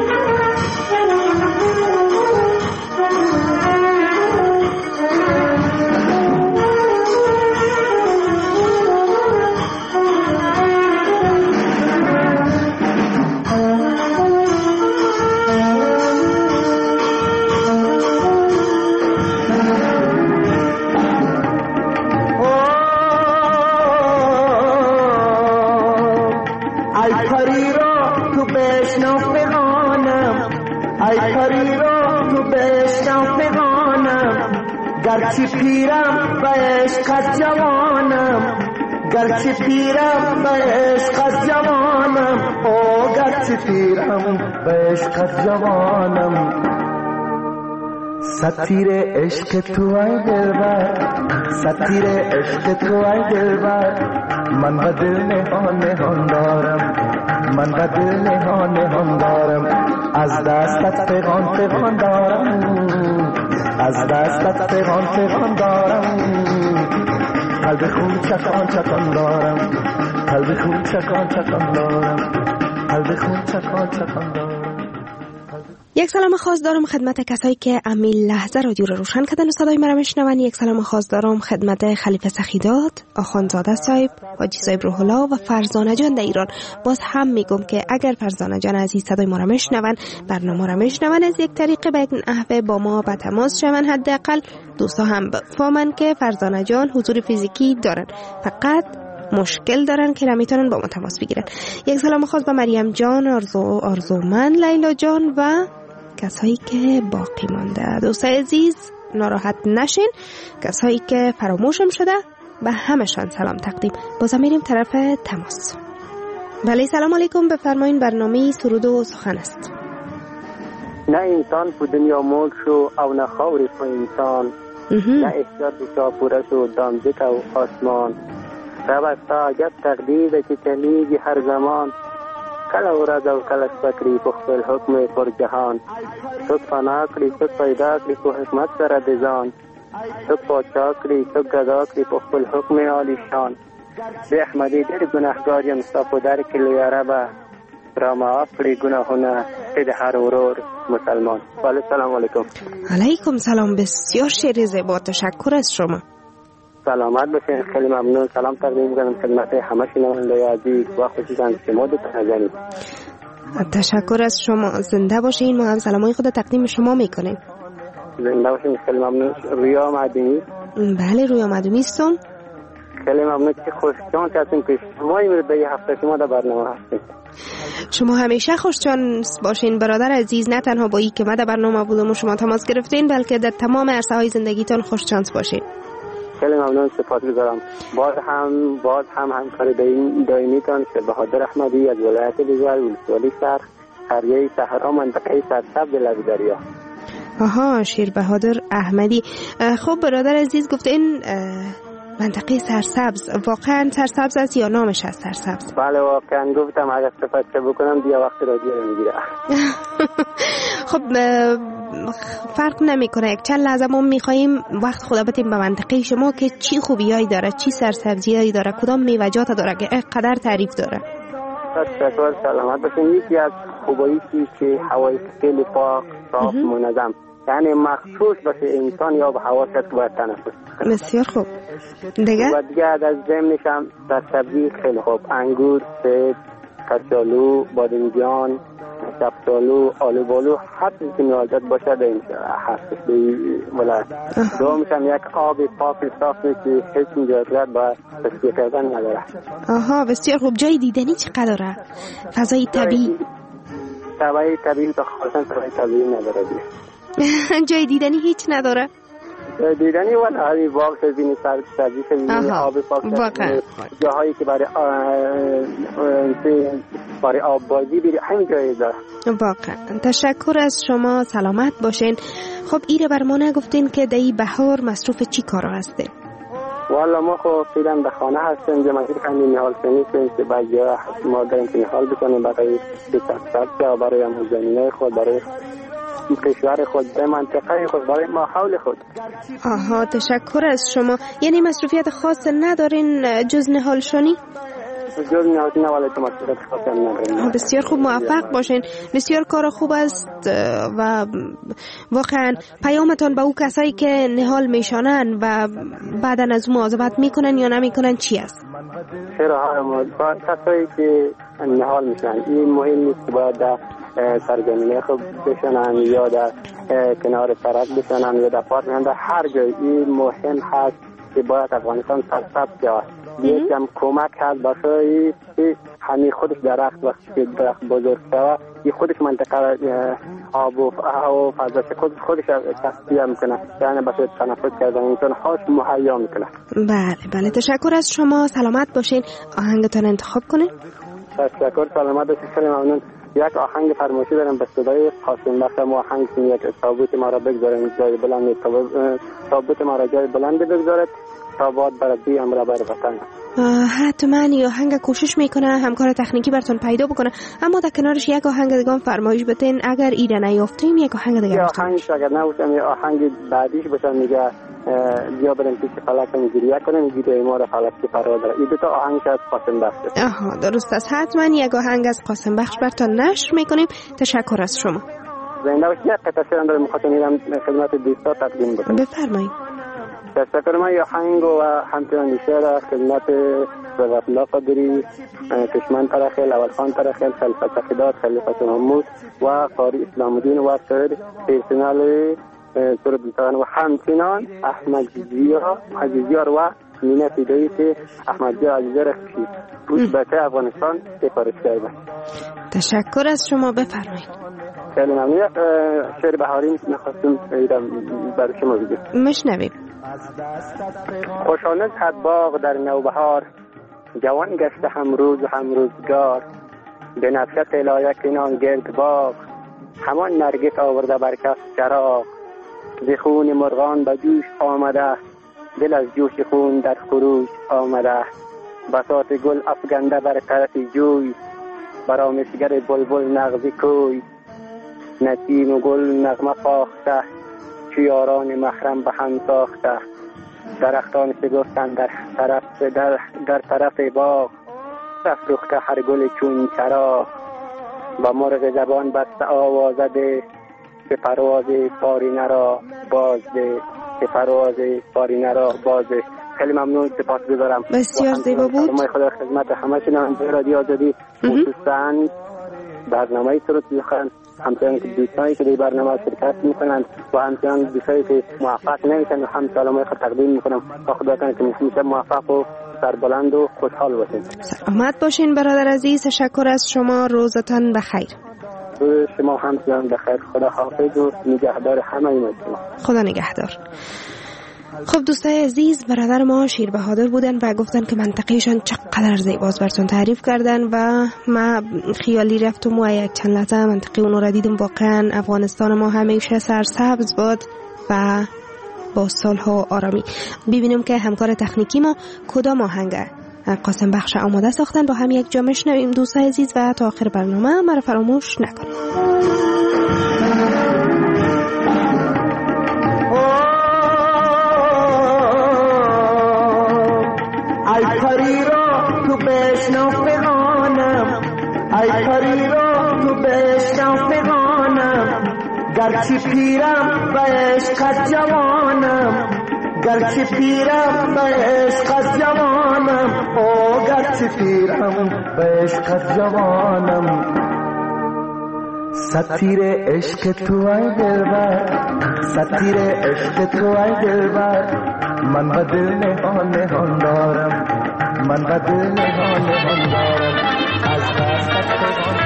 گرچه پیرم به عشقت جوانم گرچه پیرم به عشقت جوانم او گرچه پیرم به عشقت جوانم ستیر عشق تو ای دلبر ستیر عشق تو ای دلبر من به دل نهان نهان دارم من به دل نهان نهان دارم از دستت پیغام پیغام دارم از دستت پیغام پیغام دارم قلب خون چکان چکان دارم قلب خون چکان چکان دارم قلب خون چکان چکان دارم. یک سلام خاص دارم خدمت کسایی که امیل لحظه رادیو رو روشن کردن و صدای مرا میشنون. یک سلام خاص دارم خدمت خلیفه سخیدات، آخوندزاده صاحب، حاجی صاحب روح الله و فرزانه جان در ایران. باز هم میگم که اگر فرزانه جان عزیز صدای ما را میشنون، برنامه را میشنون، از یک طریق به یک نحوه با ما به تماس شون. حداقل دوستا هم بفهمن که فرزانه جان حضور فیزیکی دارن، فقط مشکل دارن که نمیتونن با ما تماس بگیرن. یک سلام خاص به مریم جان، آرزو آرزومن، لیلا جان و کسایی که باقی مانده. دوستای عزیز ناراحت نشین، کسایی که فراموشم شده به همشان سلام تقدیم. بازم میریم طرف تماس. بله سلام علیکم، بفرمایین. برنامه سرود و سخن است. نه انسان په دنیا مول شو او نه خاورې په انسان نه احتیاط د چا پوره شو دام ځکه او آسمان ربه ستا عجب تقدیر ده چې چلیږي هر زمان کله ورځ او کله شپه کړي په خپل حکم پر جهان څوک فنا کړي څوک پیدا کړي په حکمت سره د ځان څوک پاچا کړي څوک ګدا کړي په خپل حکم عالیشان د احمدي ډېر ګنهګار یم ستا په در کې لویه ربه را معاف کړي ګناهونه ته د هر ورور مسلمان. بله سلام علیکم. علیکم سلام، بسیار شعر زیبا، تشکر از شما. سلامت باشین، خیلی ممنون. سلام تقدیم می‌کنم خدمت همه شنوندگان عزیز و خصوصا شما دو تنجانی. تشکر از شما، زنده باشین. ما هم سلامای خود تقدیم شما میکنیم. زنده باشین، خیلی ممنون. رویا معدومی. بله رویا معدومی هستم. خیلی ممنون که خوششانس هستیم که شما این به یه هفته شما در برنامه هستید. شما همیشه خوششانس باشین برادر عزیز، نه تنها با این که ما در برنامه بودم و شما تماس گرفتین، بلکه در تمام عرصه های زندگیتون خوششانس باشین. خیلی ممنون، سپاسگزارم. باز هم باز هم همکاری دائمیتان شیر بهادر احمدی از ولایت دیگر ولسوالی شرق قریه صحرا منطقه سرسبز لب دریا. آها، شیر بهادر احمدی. خب برادر عزیز گفتین منطقه سرسبز، واقعا سرسبز است یا نامش هست سرسبز؟ بله واقعا گفتم اگر صفت بکنم دیگه وقت رادیو رو میگیره. خب فرق نمیکنه، یک چند لحظه ما میخواییم وقت خدا بدیم به منطقه شما که چی خوبیایی داره، چی سرسبزیایی داره، کدام میوه‌جات داره که اینقدر تعریف داره. تشکر، سلامت باشین. یکی از خوبایی که هوای خیلی پاک، صاف، منظم، یعنی مخصوص باشه انسان یا به حواست که باید تنفس. بسیار خوب. دیگه؟ و دیگه از ضمنش هم سرسبزی خیلی خوب، انگور، سیب، کچالو، بادمجان، شفتالو، آلو بالو، هر چیزی که نیازت باشه در این هستش به ولایت. دومش هم یک آب پاک صاف که هیچ مجازات با تصفیه کردن نداره. آها بسیار خوب. جای دیدنی چقدر داره؟ فضای طبیعی؟ فضای طبیعی تا خاصا فضای طبیعی نداره دیگه. جای دیدنی هیچ نداره؟ دیدنی ولی همی باغ شدینی سبزی شدینی آب پاک شدینی جاهایی که برای برای آب بازی بیری همین جایی داره. واقعا تشکر از شما، سلامت باشین. خب ایره بر ما نگفتین که دایی بهار مصروف چی کارا هسته؟ والا ما خب فعلا به خانه هستیم جمعیت کنی نهال کنیم که بعضی ها ما داریم که نهال بکنیم برای سبزه برای هم زمینه خود برای کشور خود به منطقه خود برای ماحول خود. آها تشکر از شما. یعنی مصروفیت خاص ندارین جز نهال شنی؟ جز نهال شنی ولی تو مصروفیت خاص ندارین. بسیار خوب، موفق باشین. بسیار کار خوب است و واقعا پیامتان به او کسایی که نهال میشانن و بعدا از مواظبت میکنن یا نمیکنن چی است؟ چرا ما کسایی که نهال میشن این مهم نیست که باید در سرزمینه خود بشنن یا در کنار سرک بشنن یا در پارک بشنن، در هر جای این مهم هست که باید افغانستان سرسبز شود. یکم کمک هست برای همین خودش درخت وقتی که درخت بزرگ شود این خودش منطقه آب و فضا خود خودش تصفیه میکنه، یعنی برای تنفس کردن انسان هاش مهیا میکنه. بله بله تشکر از شما، سلامت باشین. آهنگتان انتخاب کنین. تشکر، سلامت باشین، خیلی ممنون. یک آهنگ فرمایشی دارم به صدای قاسم بخش. ما آهنگ یک تابوت ما را بگذاریم جای بلند، تابوت ما را جای بلند بگذارد تا باد برای امر بر وطن. حتما این آهنگ کوشش میکنه همکار تکنیکی براتون پیدا بکنه، اما در کنارش یک آهنگ دیگه هم فرمایش بتین اگر ایده نیافتیم یک آهنگ دیگه بتین. آهنگ اگر نبودم یه آهنگ بعدیش بتن میگه بیا بریم پیش فلک میگیریه کنیم گیره ما را فلک که فرار داره. این دو تا آهنگ از قاسم بخش. آها درست است. حتما یک آهنگ از قاسم بخش براتون نشر میکنیم. تشکر از شما. زنده باشید. یک قطعه شعر دارم میخواستم میرم خدمت دوستا تقدیم بکنم. بفرمایید. تشکر. من یه آهنگ و همچنان شعر خدمت رضا الله قادری، کشمن ترخیل، اول خان ترخیل، خلیفه سخیدات، خلیفه محمود و قاری اسلام الدین و شاعر پرسنل سرود بلتان و همچنان احمد زیا عزیزیار و مینه فیدایی که احمد زیا عزیزیار خشید روز بچه افغانستان سفارش کرده. تشکر از شما. بفرمایید. خیلی ممنون. شعر بهاری میخواستم برای شما بگم. مشنویم. خوشانه زد باغ در نوبهار، جوان گشته هم روز و هم روزگار، به نفشت لایک اینان گرد باغ، همان نرگس آورده بر کف چراغ، ز خون مرغان به جوش آمده، دل از جوش خون در خروش آمده، بساط گل افگنده بر طرف جوی، برآمشگر بلبل نغزی کوی، نسیم و گل نغمه فاخته، چو یاران محرم به هم ساخته، درختان شگفتند در طرف در, در طرف باغ، افروخته هر گل چون چراغ، و مرغ زبان بسته آوازده، که پرواز پارینه را بازده، که پرواز پارینه را بازده. خیلی ممنون، سپاسگزارم. بسیار زیبا بود. ما خدا خدمت همه شنوندگان رادیو آزادی، خصوصا برنامه سرود میخوان، همچنان که دوستانی که در برنامه شرکت میکنند و همچنان دوستانی که موفق نمیشن و هم سلامای خود تقدیم میکنم. تا خدا کنه که میشه موفق و سربلند و خوشحال باشین. سلامت باشین برادر عزیز. تشکر از شما. روزتان بخیر. روز شما همچنان بخیر. خدا حافظ و نگهدار همه ما. خدا نگهدار. خب دوستای عزیز، برادر ما شیر بهادر بودن و گفتن که منطقهشان چقدر زیباست براتون تعریف کردن و ما خیالی رفتم و یک چند لحظه منطقه اونو را دیدم. واقعا افغانستان ما همیشه سرسبز باد و با صلح و آرامی. ببینیم که همکار تکنیکی ما کدام آهنگ قاسم بخش آماده ساختن، با هم یک جا میشنویم دوستای عزیز و تا آخر برنامه ما را فراموش نکنید. ای پری را تو بشنو فغانم، ای پری را تو بشنو فغانم، گرچه پیرم به عشقت جوانم، گرچه پیرم به عشقت جوانم، او گرچه پیرم به عشقت جوانم. ستیر عشق تو ای دلبر، ستیر عشق تو ای دلبر، من با دل نهان نهان دارم، من با دل نهان نهان دارم، از دستت پیغام.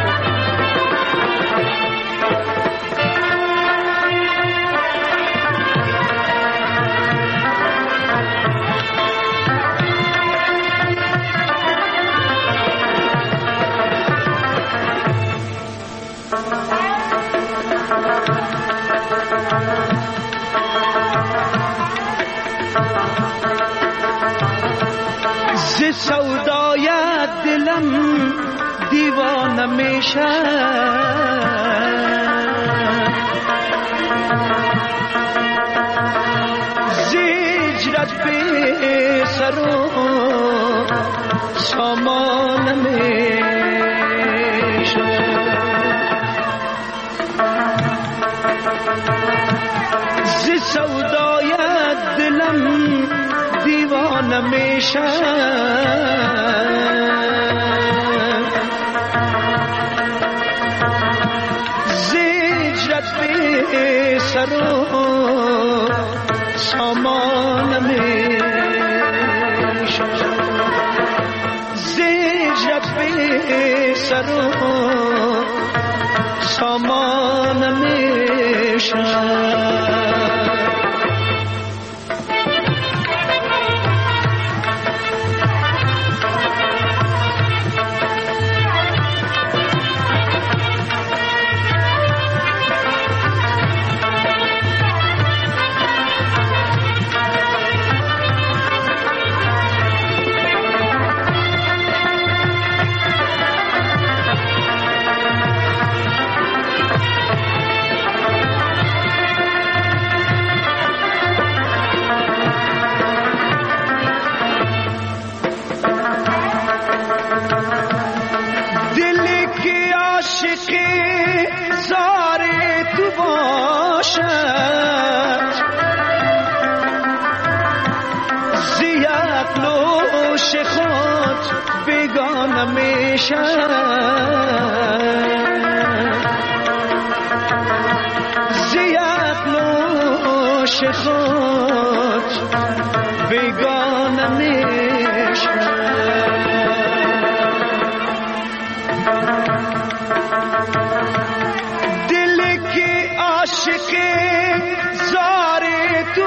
سودایت دلم دیوانه میشه زیجرت به سر و سامان میشه زی سودایت دلم دیوانه میشه زیجرت به سر و سامان میشه زیجرت به سر و سامان میشه زیاد نوش خود بیگانه میشه دلی که عاشق زار تو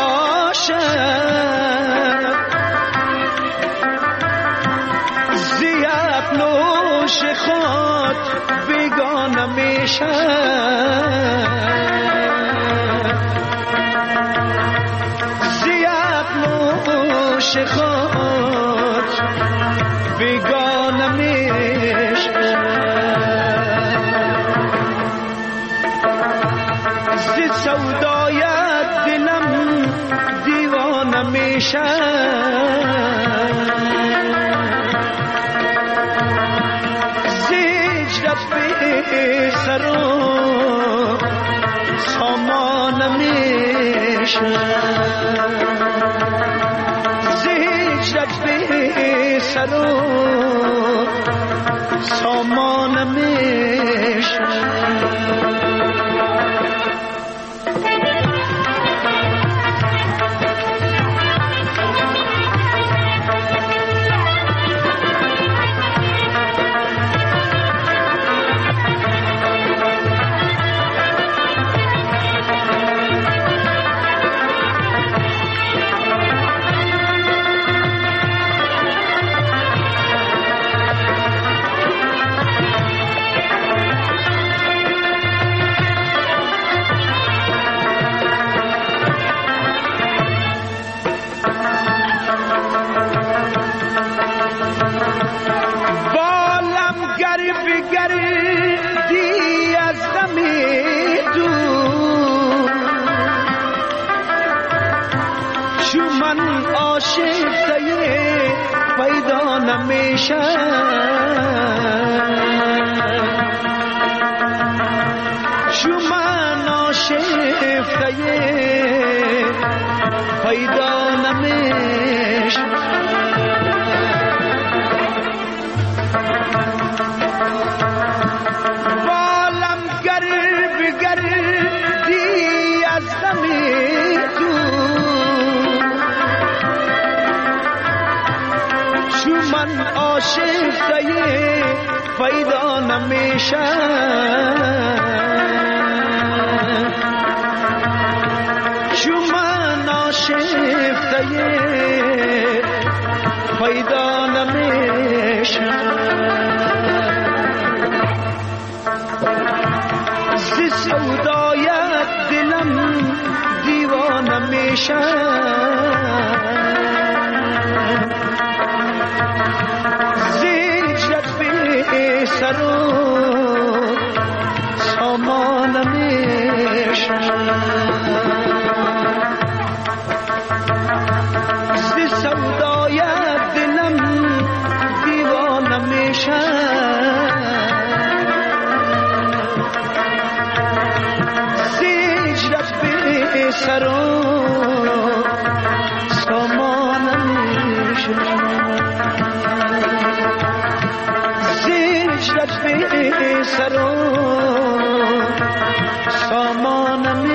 باشد زیاد نوش خود بیگانه میشه زیاد نوش خود بیگانه میشه زی سودایت دلم دیوانه میشه به سر و سامان میشه زیجرت به سر و سامان میشه پیدا نمیشه شما ناشفته پیدا نمیشه بالم گر بگردی از غمی تو من عاشقه پیدا نمیشه شما ناشقه پیدا نمیشه زی سودایت دلم دیوانه میشه سر و سامانم زی سودای دلم دیوانه میشه زی هجرت بی سر و سامانم میشه زی هجرت بی سر و سامانم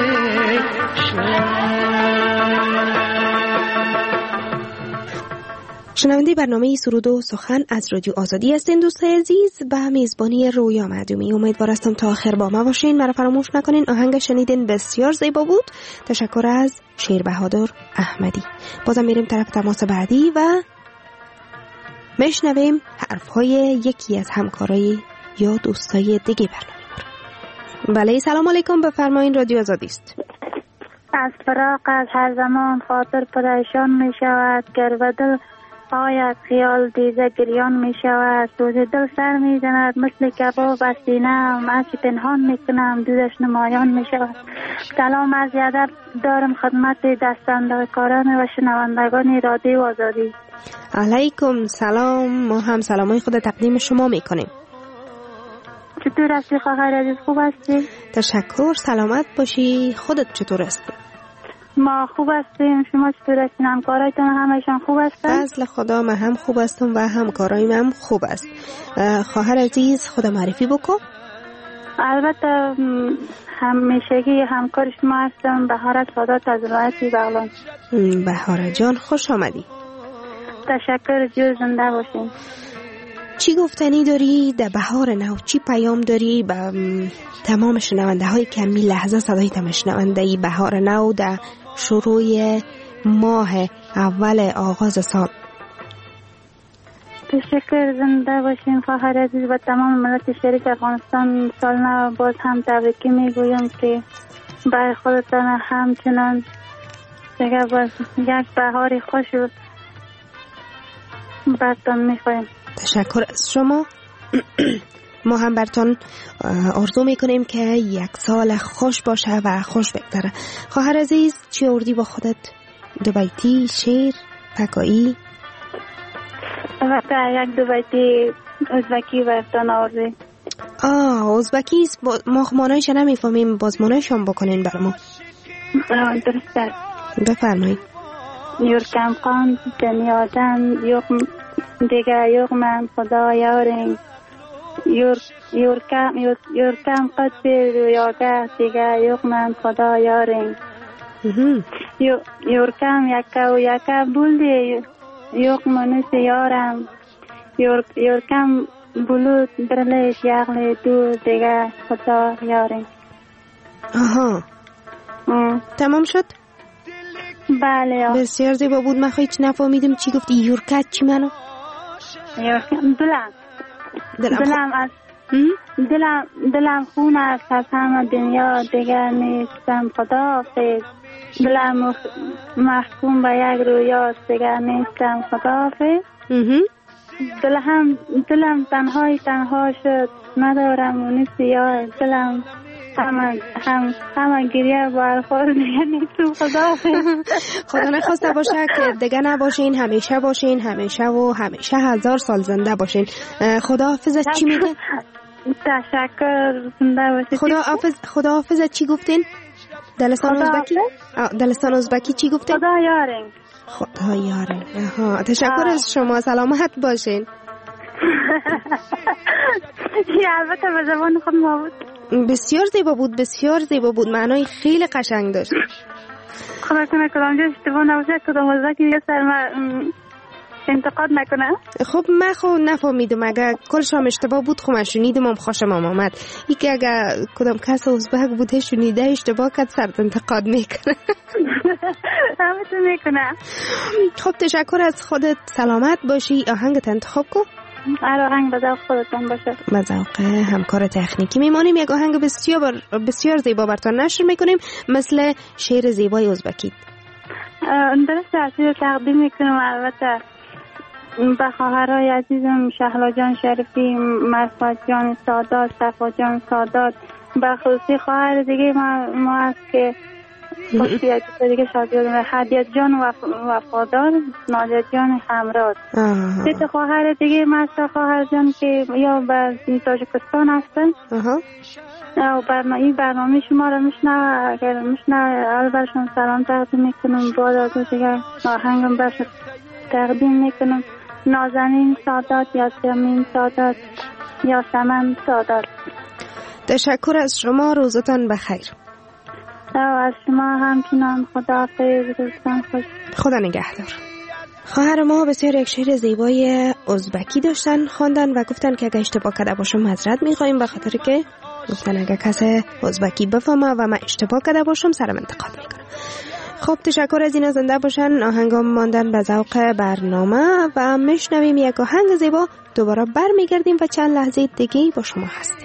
شنونده برنامه سرود و سخن از رادیو آزادی هستین دوستای عزیز، به میزبانی رویا معدومی. امیدوار هستم تا آخر با ما باشین. مرا فراموش نکنین. آهنگ شنیدین بسیار زیبا بود. تشکر از شیر بهادر احمدی. بازم میریم طرف تماس بعدی و میشنویم حرفهای یکی از همکارای یا دوستای دیگه برنامه. بله سلام علیکم، بفرمایین. رادیو آزادی است. از فراق از هر زمان خاطر پریشان می شود، گر به دل آید خیال دیده گریان می شود، سوز دل سر می زند مثل کباب از سینه‌ام، هرچی پنهان می کنم دودش نمایان می شود. سلام از ادب دارم خدمت دستاندرکاران و شنوندگان رادیو آزادی. علیکم سلام. ما هم سلامای خود تقدیم شما می کنیم. چطور هستی خواهر عزیز؟ خوب هستی؟ تشکر، سلامت باشی. خودت چطور هستی؟ ما خوب هستیم. شما چطور هستین؟ همکارایتون همشون خوب هستن؟ فضل خدا من هم خوب هستم و همکارایم هم خوب است. خواهر عزیز خدا معرفی بکن. البته همیشگی همکار شما هستم، بهارت سادات از ولایت بغلان. بهار جان خوش آمدی. تشکر، جو زنده باشین. چی گفتنی داری در بهار نو؟ چی پیام داری به تمام شنونده های که می لحظه صدای شنونده ای بهار نو در شروع ماه اول آغاز سال؟ تشکر، زنده باشین خواهر عزیز. و تمام ملت شریک افغانستان سال نو باز هم تبریکی می گویم که برای خودتان همچنان دیگه باز یک بهاری خوش و برتان می خواهیم. تشکر از شما. ما هم برتون آرزو میکنیم که یک سال خوش باشه و خوش بگذره. خواهر عزیز چی آوردی با خودت؟ دو بیتی، شعر، تکایی؟ البته یک دو بیتی ازبکی برتون آوردی. آه ازبکی ما مانایش نمیفهمیم، باز مانایش هم بکنین بر ما. درسته. بفرمایید. یورکم قان دنیادن یوک دیگه یوک من خدا یارین یور یورکم یورکم قد رویاگه دیگه یوک من خدا یارین یورکم یکا و یکا بولدی یوک منوس یارم یورکم بلود برلش یغلی دو دیگه خدا یارین. آها تمام شد؟ بله. بسیار زیبا بود. من خواهی چی نفهمیدم چی گفتی. یورکت چی منو؟ دلم دلم از دلم دلم خون است از همه دنیا دیگر نیستم خداحافظ. دلم محکوم به یک رویاست دیگر نیستم خداحافظ. دلم دلم تنهای تنها شد ندارم اونی سیاه. دلم همه هم همه گریه برخور دیگه نیستم خداحافظ. خدا نخواسته باشه که دیگه نباشین، همیشه باشین، همیشه و همیشه هزار سال زنده باشین. خداحافظت چی میگه؟ تشکر، زنده باشید. خداحافظ. خداحافظت چی گفتین؟ دلستان ازبکی؟ دلستان ازبکی چی گفتین؟ خدا یارین. خدا یارین. آها تشکر از شما، سلامت باشین. البته به زبان خود ما بود. بسیار زیبا بود، بسیار زیبا بود، معنای خیلی قشنگ داشت. خدا کنه کدام جا اشتباه نباشه، کدام ازبکی یه سر ما انتقاد نکنه. خب من خب نفهمیدم، اگر کلش هم اشتباه بود خب من شنیدم هم خوشم هم آمد. یکی اگر کدام کس ازبک بوده شنیده اشتباه کرد سرد انتقاد میکنه. همه تو میکنه. خب تشکر از خودت، سلامت باشی. آهنگت انتخاب کن. هر آهنگ به ذوق خودتون باشه. به ذوق همکار تکنیکی میمانیم. یک آهنگ بسیار بسیار زیبا براتون نشر میکنیم، مثل شعر زیبای ازبکی. درست تحصیل تقدیم میکنم. البته به خواهرای عزیزم شهلا جان شریفی، مرفت جان سادات، صفا جان سادات، به خصوصی خواهر دیگه ما, ما هست که خصوصی دیگه شاد یادم، هدیت جان وف... وفادار، نادر جان همراز. سه خواهر دیگه ما هست، خواهر جان که یا به تاجیکستان هستن. او برنامه این برنامه شما را میشنوه، اگر میشنوه اول برشون سلام تقدیم میکنم، بعد از دیگه آهنگم برشون تقدیم میکنم. نازنین سادات، یاسمین سادات، یاسمن سادات. تشکر از شما، روزتان بخیر. او از شما همچنان، خداحافظ، روزتان خوش. خدا نگهدار. خواهر ما بسیار یک شعر زیبای ازبکی داشتن خواندن و گفتن که اگه اشتباه کرده باشم معذرت میخوایم، به خاطر که گفتن اگه کسی ازبکی بفهمه و من اشتباه کرده باشم سرم انتقاد میکنم. خب تشکر از این، زنده باشن. آهنگام ماندن به ذوق برنامه و میشنویم یک آهنگ زیبا، دوباره برمیگردیم و چند لحظه دیگه با شما هستیم.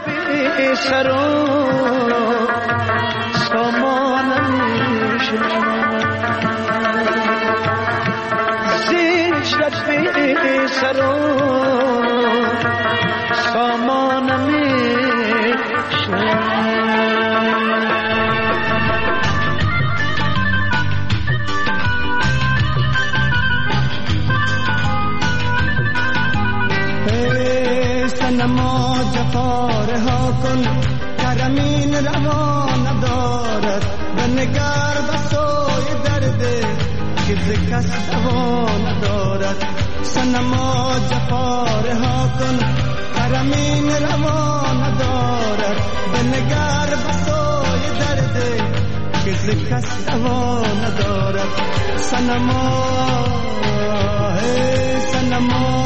نما جفاره ها کن کرمین روا ندارد و نگر بسوی درده که زکست دوا ندارد. سنما جفاره ها کن کرمین روا ندارد و نگر بسوی درده که زکست دوا ندارد. سنما hey سنما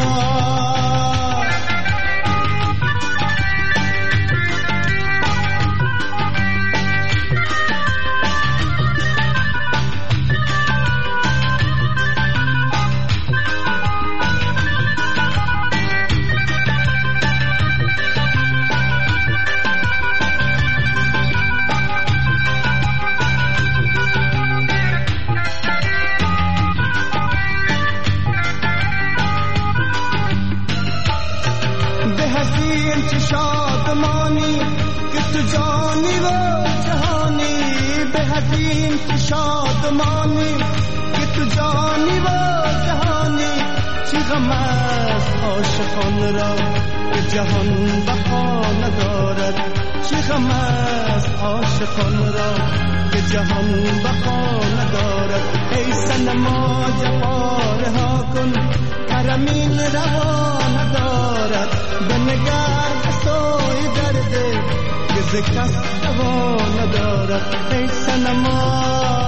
شادمانی که تو جانی و جهانی، به حزین که شادمانی که تو جانی و جهانی. چی غم است عاشقان را که جهان بقا ندارد، چی غم است عاشقان را که جهان بقا ندارد. ای صنما جفاره ها کن کرمین روا ندارد، بنگر بسوی درده که زکست دوا ندارد. ای صنما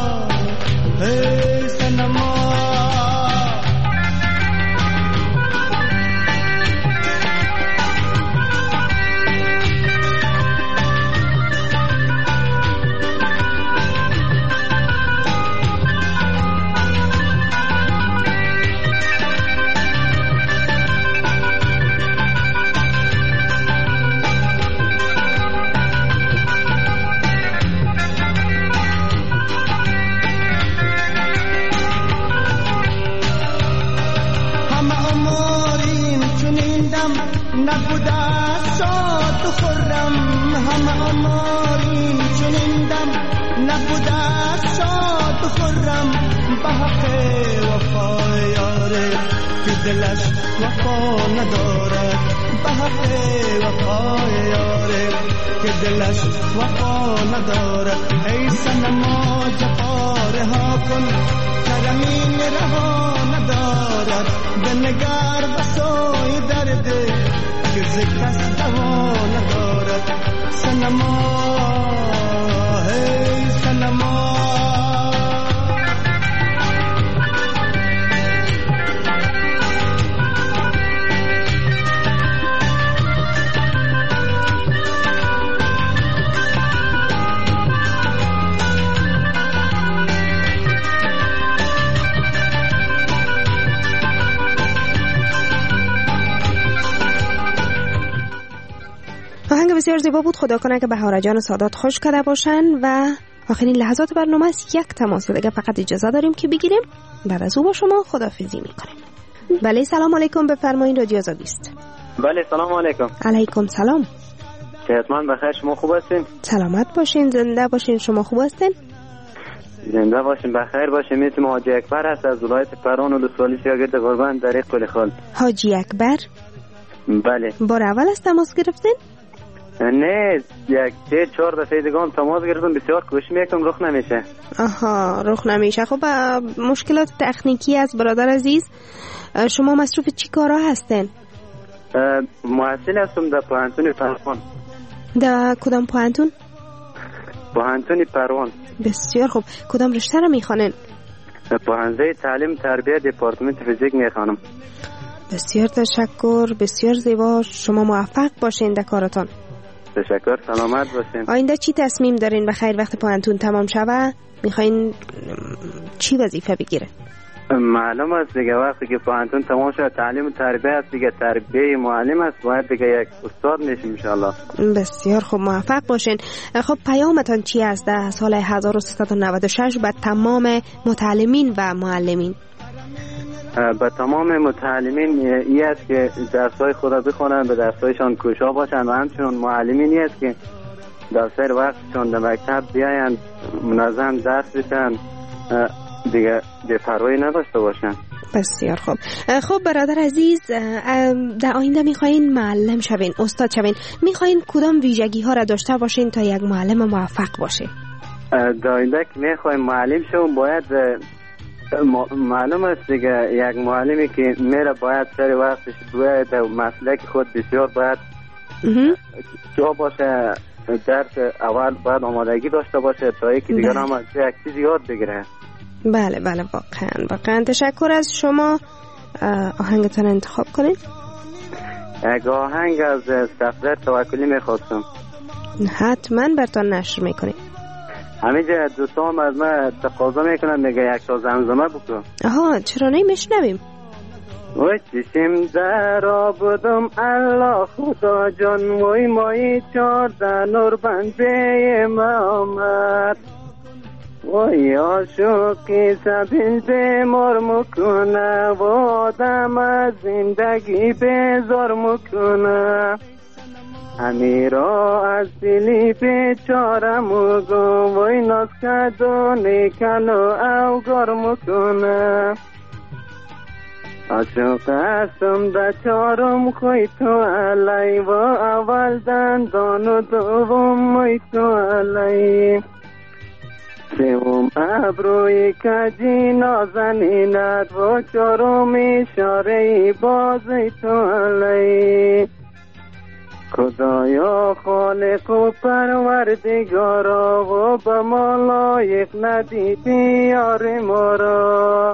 ای صنما نبوده شاد و خرم، همه آمارین چنیندم نبوده شاد و خرم. به حق وفای یاره که دلش وفا ندارد، به حق وفای یاره که دلش وفا ندارد. ای صنما جفاره ها کن کرمین رها ندارد، بنگر بسوی درده که زکست دوا ندارد. صنما ای صنما آهنگ بسیار زیبا بود. خدا کنه که بهاره جان سادات خوش کرده باشن و آخرین لحظات برنامه است. یک تماس دیگه فقط اجازه داریم که بگیریم، بعد از او با شما خداحافظی میکنیم. بله سلام علیکم، بفرمایید رادیو آزادی است. بله سلام علیکم. علیکم سلام. صحتمند بخیر، شما خوب هستین؟ سلامت باشین، زنده باشین. شما خوب هستین؟ زنده باشین، بخیر باشین. اسم حاجی اکبر است از ولایت پروان و دوستالی شاگرد قربان در قلی خال. حاجی اکبر؟ بله. بار اول از تماس گرفتین؟ نه، یک سه چهار دفعه دیگه هم تماس گرفتم، بسیار کوشش میکنم رخ نمیشه. آها، رخ نمیشه. خب مشکلات تکنیکی از برادر عزیز. شما مصروف چی کارا هستین؟ محصل هستم در پوهنتون پروان. در کدام پوهنتون؟ پوهنتون پروان. بسیار خوب. کدام رشته را میخوانین؟ پوهنده تعلیم تربیت دپارتمنت فیزیک میخوانم. بسیار تشکر، بسیار زیبا. شما موفق باشین در کارتان. تشکر، سلامت باشین. آینده چی تصمیم دارین بخیر وقت پوهنتون تمام شوه؟ میخواین چی وظیفه بگیره؟ معلوم است دیگه وقتی که پوهنتون تمام شد تعلیم و تربیت است دیگه، تربیه معلم است، باید دیگه یک استاد میشیم ان شاء الله. بسیار خوب، موفق باشین. خب پیامتان چی است در سال هزار و سیصد و نود و شش به تمام متعلمین و معلمین؟ به تمام متعلمین این است که درسای خود را بخونن، به درسایشان کوشا باشن و همچنین معلمین است که در سر وقتشان در مکتب بیاین منظم درس بشن، دیگه بی‌پروایی نداشته باشن. بسیار خوب. خب برادر عزیز، در آینده میخواین معلم شوین، استاد شوین، میخواین کدام ویژگی ها را داشته باشین تا یک معلم موفق باشین؟ در آینده که میخوایم معلم شویم باید معلوم است دیگه، یک معلمی که میره باید سر وقتش باید مسلک خود بسیار باید جا باشه، درس اول باید آمادگی داشته باشه تا یکی دیگر هم از یک چیز یاد بگیره. بله بله واقعا واقعا. تشکر از شما. آهنگتان انتخاب کنید. یک آهنگ از سفر توکلی میخواستم. حتما برتان نشر میکنیم. همینجا دوستان از من تقاضا میکنن میگه یک تا زمزمه بکن. آها، چرا نمیشنویم؟ وای چشم در آبودم الله خدا جان، وای مایی چارده نور بنده ما آمد، وای عاشقی سبیل بیمار مکنه و آدم از زندگی بیزار مکنه، امیرا از دلی بیچاره مگم وای ناز کدونی کلو اوگار مکنه، عاشق هستم در چارم خوی تو علی و اول دندان و دوم موی تو علی، سوم ابروی کجی نازنینت و چارم اشاره بازی تو علی، خدایا خالق و پروردگارا و به ما لایق ندیدی یار ما را،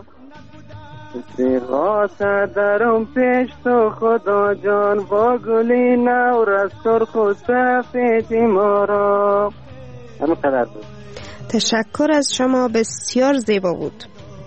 سیغاسه درم پیش تو خدا جان با گلی نو رستر خود سفیدی ما را. همه قدر بود. تشکر از شما، بسیار زیبا بود.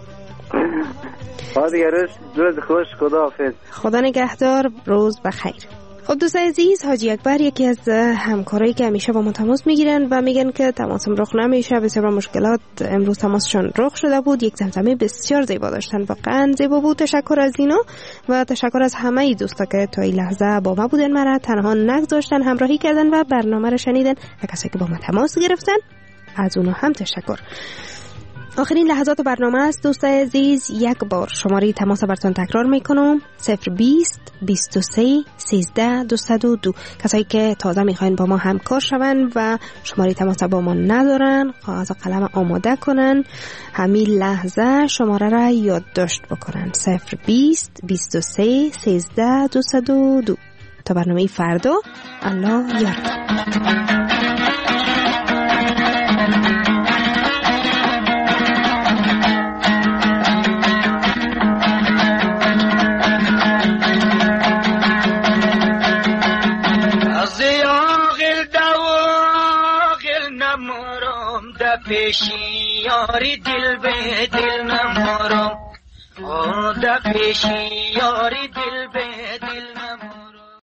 خدا دیگه روز خوش، خدا حافظ. خدا نگهدار، روز بخیر. خب دوستان عزیز، حاجی اکبر یکی از همکارایی که همیشه با ما تماس میگیرن و میگن که تماسم رخ نمیشه، بسیار مشکلات، امروز تماسشون رخ شده بود. یک زمزمه بسیار زیبا داشتن، واقعا زیبا بود. تشکر از اینا و تشکر از همه دوستا که تا این لحظه با ما بودن، مرا تنها نگذاشتن، همراهی کردن و برنامه رو شنیدن و کسایی که با ما تماس گرفتن از اونها هم تشکر. آخرین لحظات برنامه است دوستان عزیز. یک بار شماره تماس براتون تکرار میکنم: صفر بیست بیست و سه سیزده دویست و دو. کسایی که تازه میخواین با ما همکار شون و شماره تماس با ما ندارن، کاغذ و قلم آماده کنن، همین لحظه شماره را یادداشت بکنن: صفر بیست بیست و سه سیزده دویست و دو. تا برنامه فردا، الله یارتون. پیشی یاری دل به دل نمارم، او دا پیشی یاری دل به